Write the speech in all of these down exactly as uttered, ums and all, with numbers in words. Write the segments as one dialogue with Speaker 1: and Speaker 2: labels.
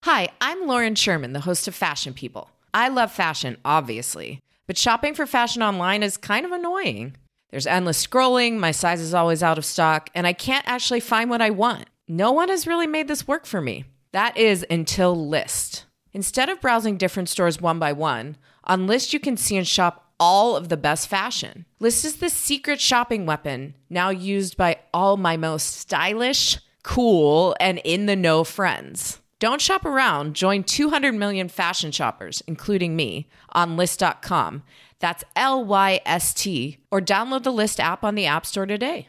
Speaker 1: Hi, I'm Lauren Sherman, the host of Fashion People. I love fashion, obviously, but shopping for fashion online is kind of annoying. There's endless scrolling, my size is always out of stock, and I can't actually find what I want. No one has really made this work for me. That is until Lyst. Instead of browsing different stores one by one, on Lyst you can see and shop all of the best fashion. Lyst is the secret shopping weapon, now used by all my most stylish, cool, and in-the-know friends. Don't shop around. Join two hundred million fashion shoppers, including me, on Lyst dot com. That's L Y S T. Or download the Lyst app on the App Store today.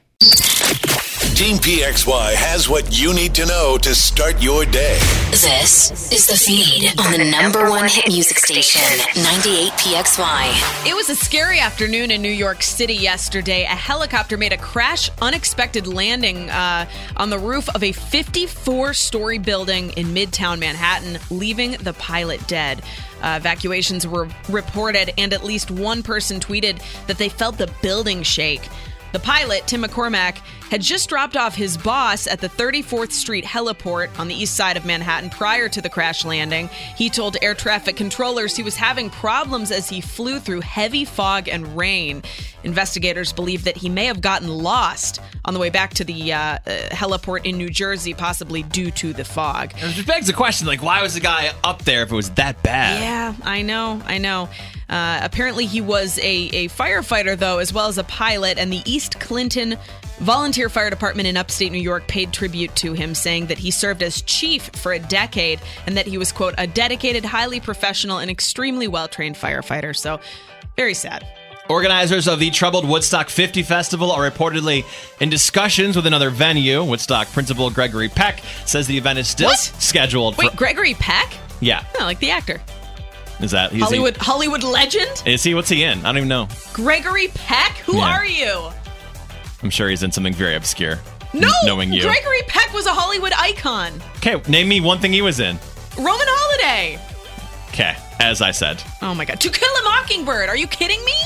Speaker 2: Team P X Y has what you need to know to start your day.
Speaker 3: This is The Feed on the number one hit music station, ninety-eight P X Y.
Speaker 4: It was a scary afternoon in New York City yesterday. A helicopter made a crash unexpected landing uh, on the roof of a fifty-four story building in Midtown Manhattan, leaving the pilot dead. Uh, evacuations were reported, and at least one person tweeted that they felt the building shake. The pilot, Tim McCormack, had just dropped off his boss at the thirty-fourth Street heliport on the east side of Manhattan prior to the crash landing. He told air traffic controllers he was having problems as he flew through heavy fog and rain. Investigators believe that he may have gotten lost on the way back to the uh, uh, heliport in New Jersey, possibly due to the fog.
Speaker 5: It just begs the question, like, why was the guy up there if it was that bad?
Speaker 4: Yeah, I know, I know. Uh, apparently he was a, a firefighter, though, as well as a pilot, and the East Clinton Volunteer Fire Department in upstate New York paid tribute to him, saying that he served as chief for a decade and that he was, quote, a dedicated, highly professional, and extremely well-trained firefighter. So, very sad.
Speaker 5: Organizers of the troubled Woodstock fifty Festival are reportedly in discussions with another venue. Woodstock principal Gregory Peck says the event is still
Speaker 4: What?
Speaker 5: scheduled
Speaker 4: Wait,
Speaker 5: for...
Speaker 4: Gregory Peck?
Speaker 5: Yeah.
Speaker 4: No, like the actor.
Speaker 5: Is that... Is
Speaker 4: Hollywood
Speaker 5: he,
Speaker 4: Hollywood legend?
Speaker 5: Is he? What's he in? I don't even know.
Speaker 4: Gregory Peck? Who
Speaker 5: Yeah.
Speaker 4: are you?
Speaker 5: I'm sure he's in something very obscure.
Speaker 4: No!
Speaker 5: Knowing you.
Speaker 4: Gregory Peck was a Hollywood icon.
Speaker 5: Okay, name me one thing he was in.
Speaker 4: Roman Holiday.
Speaker 5: Okay, as I said.
Speaker 4: Oh my God. To Kill a Mockingbird. Are you kidding me?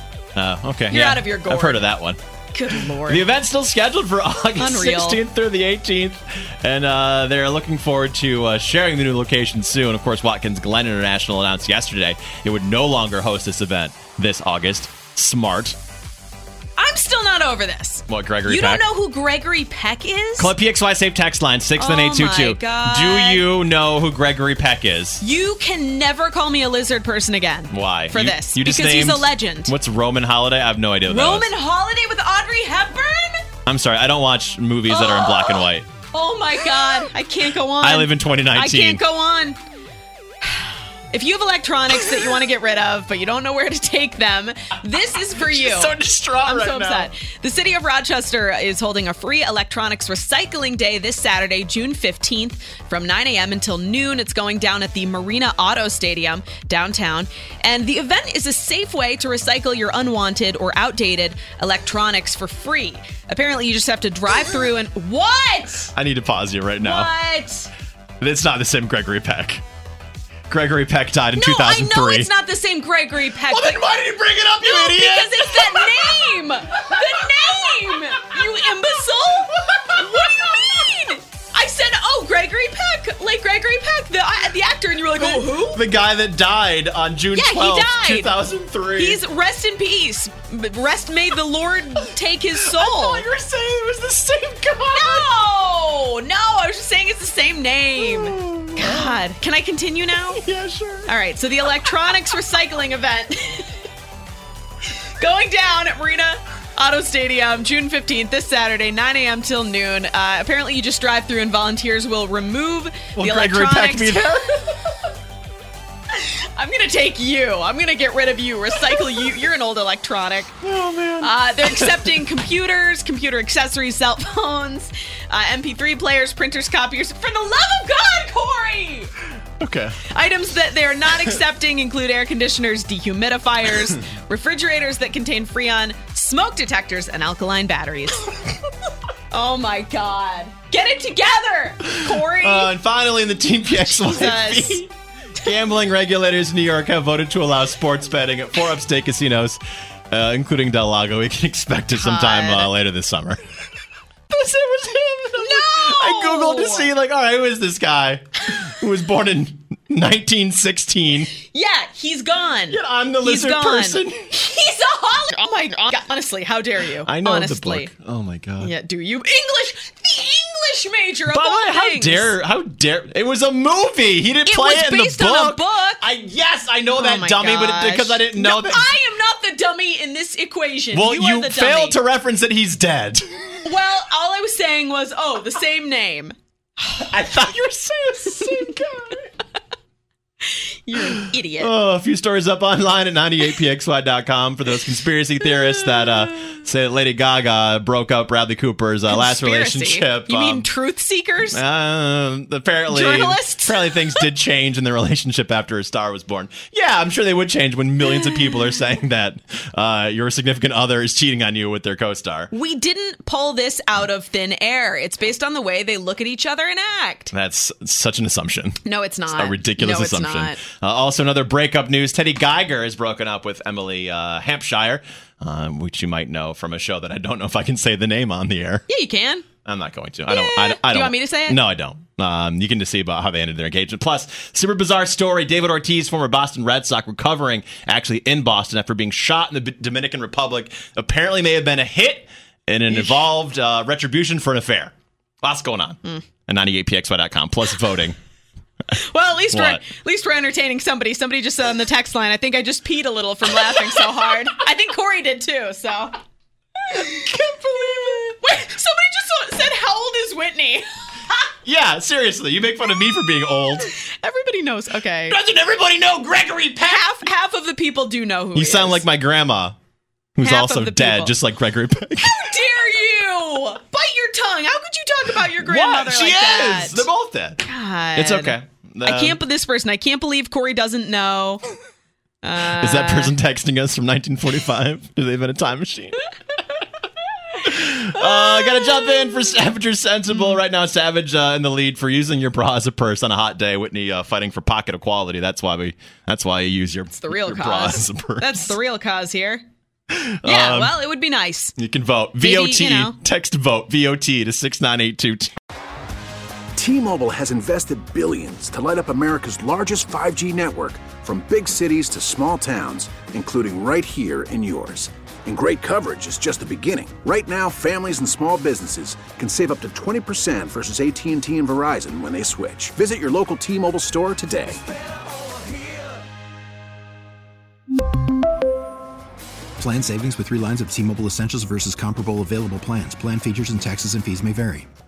Speaker 5: Uh, okay.
Speaker 4: You're
Speaker 5: yeah.
Speaker 4: out of your gourd.
Speaker 5: I've heard of that one.
Speaker 4: Good Lord.
Speaker 5: The event's still scheduled for August
Speaker 4: Unreal.
Speaker 5: sixteenth through the eighteenth, and uh, they're looking forward to uh, sharing the new location soon. Of course, Watkins Glen International announced yesterday it would no longer host this event this August. Smart.
Speaker 4: I'm still not over this.
Speaker 5: What, Gregory
Speaker 4: You
Speaker 5: Peck?
Speaker 4: don't know who Gregory Peck is?
Speaker 5: Call P X Y Safe Text Line six one eight two two.
Speaker 4: Oh my God.
Speaker 5: Do you know who Gregory Peck is?
Speaker 4: You can never call me a lizard person again.
Speaker 5: Why?
Speaker 4: For
Speaker 5: You-
Speaker 4: this.
Speaker 5: you just
Speaker 4: because he's a
Speaker 5: named-
Speaker 4: legend.
Speaker 5: What's Roman Holiday? I have no idea what
Speaker 4: Roman
Speaker 5: that is.
Speaker 4: Holiday with Audrey Hepburn?
Speaker 5: I'm sorry, I don't watch movies that are in black and white.
Speaker 4: Oh my God. I can't go on.
Speaker 5: I live in twenty nineteen.
Speaker 4: I can't go on. If you have electronics that you want to get rid of, but you don't know where to take them, this is for you.
Speaker 5: so distraught
Speaker 4: I'm
Speaker 5: right
Speaker 4: so
Speaker 5: now.
Speaker 4: upset. The city of Rochester is holding a free electronics recycling day this Saturday, June fifteenth, from nine a.m. until noon. It's going down at the Marina Auto Stadium downtown. And the event is a safe way to recycle your unwanted or outdated electronics for free. Apparently, you just have to drive through and... What?
Speaker 5: I need to pause you right now.
Speaker 4: What?
Speaker 5: It's not the same Gregory Peck. Gregory Peck died in
Speaker 4: No,
Speaker 5: two thousand three.
Speaker 4: I know it's not the same Gregory Peck.
Speaker 5: Well, then
Speaker 4: but-
Speaker 5: why did you bring it up, you
Speaker 4: No,
Speaker 5: idiot?
Speaker 4: because it's that name! The name! You imbecile! What do you mean? I said, oh, Gregory Peck, like Gregory Peck, the uh, the actor, and you were like, oh, who?
Speaker 5: The guy that died on June
Speaker 4: Yeah, he
Speaker 5: twelfth,
Speaker 4: died.
Speaker 5: two thousand three.
Speaker 4: He's rest in peace. Rest may the Lord take his soul.
Speaker 5: I thought you were saying it was the same guy.
Speaker 4: No, no, I was just saying it's the same name. God, can I continue now?
Speaker 5: Yeah, sure.
Speaker 4: All right, so the electronics recycling event going down at Marina Auto Stadium, June fifteenth, this Saturday, nine a.m. till noon. Uh, apparently, you just drive through and volunteers will remove
Speaker 5: Will
Speaker 4: the
Speaker 5: Gregory
Speaker 4: electronics.
Speaker 5: Peck be there?
Speaker 4: I'm going to take you. I'm going to get rid of you, recycle you. You're an old electronic.
Speaker 5: Oh, man.
Speaker 4: Uh, they're accepting computers, computer accessories, cell phones, uh, M P three players, printers, copiers. For the love of God, Corey!
Speaker 5: Okay.
Speaker 4: Items that they are not accepting include air conditioners, dehumidifiers, refrigerators that contain Freon, smoke detectors, and alkaline batteries. Oh my God. Get it together, Corey!
Speaker 5: Uh, and finally, in the Team P X Y
Speaker 4: Jesus.
Speaker 5: feed, gambling regulators in New York have voted to allow sports betting at four upstate casinos, uh, including Del Lago. We can expect it sometime uh, later this summer. This it was him.
Speaker 4: No!
Speaker 5: I googled to see, like, all right, who is this guy? who was born in nineteen sixteen.
Speaker 4: Yeah, he's gone.
Speaker 5: Yeah, I'm the
Speaker 4: He's
Speaker 5: lizard
Speaker 4: gone.
Speaker 5: person.
Speaker 4: He's a hol- Oh my god. Honestly, how dare you?
Speaker 5: I know
Speaker 4: Honestly.
Speaker 5: the book. Oh my god.
Speaker 4: Yeah, do you? English! The English major of
Speaker 5: By the
Speaker 4: all
Speaker 5: way, how
Speaker 4: things.
Speaker 5: dare, how dare, it was a movie. He didn't
Speaker 4: It
Speaker 5: play
Speaker 4: was
Speaker 5: it in the
Speaker 4: based
Speaker 5: book.
Speaker 4: on a book.
Speaker 5: I, yes, I know
Speaker 4: Oh
Speaker 5: that,
Speaker 4: my
Speaker 5: dummy, but
Speaker 4: gosh.
Speaker 5: it, because I didn't know
Speaker 4: no,
Speaker 5: that.
Speaker 4: I am not the dummy in this equation.
Speaker 5: Well,
Speaker 4: you,
Speaker 5: you,
Speaker 4: are the
Speaker 5: failed
Speaker 4: dummy.
Speaker 5: to reference that he's dead.
Speaker 4: Well, all I was saying was, oh, the same name.
Speaker 5: I thought you were saying the same guy.
Speaker 4: You're an idiot.
Speaker 5: Oh, a few stories up online at ninety-eight p x y dot com for those conspiracy theorists that uh, say that Lady Gaga broke up Bradley Cooper's uh, last
Speaker 4: Conspiracy.
Speaker 5: relationship.
Speaker 4: You
Speaker 5: um,
Speaker 4: mean truth seekers?
Speaker 5: Um, apparently,
Speaker 4: Journalists?
Speaker 5: apparently things did change in the relationship after a star was born. Yeah, I'm sure they would change when millions of people are saying that uh, your significant other is cheating on you with their co-star.
Speaker 4: We didn't pull this out of thin air. It's based on the way they look at each other and act.
Speaker 5: That's such an assumption.
Speaker 4: No, it's not.
Speaker 5: A ridiculous
Speaker 4: no, it's
Speaker 5: assumption.
Speaker 4: Not.
Speaker 5: Uh, also, another breakup news. Teddy Geiger has broken up with Emily uh, Hampshire, um, which you might know from a show that I don't know if I can say the name on the air.
Speaker 4: Yeah, you can.
Speaker 5: I'm not going to. I don't. I, don't- I
Speaker 4: Do
Speaker 5: don't.
Speaker 4: you want me to say it?
Speaker 5: No, I don't. Um, you can just see about how they ended their engagement. Plus, super bizarre story. David Ortiz, former Boston Red Sox, recovering actually in Boston after being shot in the B- Dominican Republic. Apparently may have been a hit and an involved uh, retribution for an affair. Lots going on.
Speaker 4: Mm.
Speaker 5: At ninety-eight p x y dot com. Plus voting.
Speaker 4: Well, at least we're
Speaker 5: What?
Speaker 4: at least we're entertaining somebody. Somebody just said on the text line, I think I just peed a little from laughing so hard. I think Corey did too, so.
Speaker 5: Can't believe it.
Speaker 4: Wait, somebody just said, how old is Whitney?
Speaker 5: Yeah, seriously. You make fun of me for being old.
Speaker 4: Everybody knows. Okay.
Speaker 5: Doesn't everybody know Gregory Peck?
Speaker 4: Half half of the people do know who
Speaker 5: You
Speaker 4: he
Speaker 5: sound
Speaker 4: is.
Speaker 5: like my grandma, who's
Speaker 4: Half
Speaker 5: also
Speaker 4: of the
Speaker 5: dead,
Speaker 4: people.
Speaker 5: just like Gregory Peck.
Speaker 4: How dare you? Bite your tongue. How could you talk about your grandmother
Speaker 5: What? She
Speaker 4: like
Speaker 5: is.
Speaker 4: that?
Speaker 5: They're both dead.
Speaker 4: God.
Speaker 5: It's okay.
Speaker 4: I
Speaker 5: Um,
Speaker 4: can't. But this person, I can't believe Corey doesn't know. Uh,
Speaker 5: Is that person texting us from nineteen forty-five? Do they have a time machine? uh, gotta jump in for Savage or Sensible. Right now, Savage uh, in the lead for using your bra as a purse on a hot day. Whitney uh, fighting for pocket equality. That's why we. That's why you use your,
Speaker 4: It's the real
Speaker 5: your bra
Speaker 4: cause.
Speaker 5: as a purse.
Speaker 4: That's the real cause here. Yeah,
Speaker 5: Um,
Speaker 4: well, it would be nice.
Speaker 5: You can vote.
Speaker 4: Maybe,
Speaker 5: V O T.
Speaker 4: you know.
Speaker 5: Text vote. V O T to six nine eight two two.
Speaker 6: T-Mobile has invested billions to light up America's largest five G network, from big cities to small towns, including right here in yours. And great coverage is just the beginning. Right now, families and small businesses can save up to twenty percent versus A T and T and Verizon when they switch. Visit your local T-Mobile store today.
Speaker 7: Plan savings with three lines of T-Mobile Essentials versus comparable available plans. Plan features and taxes and fees may vary.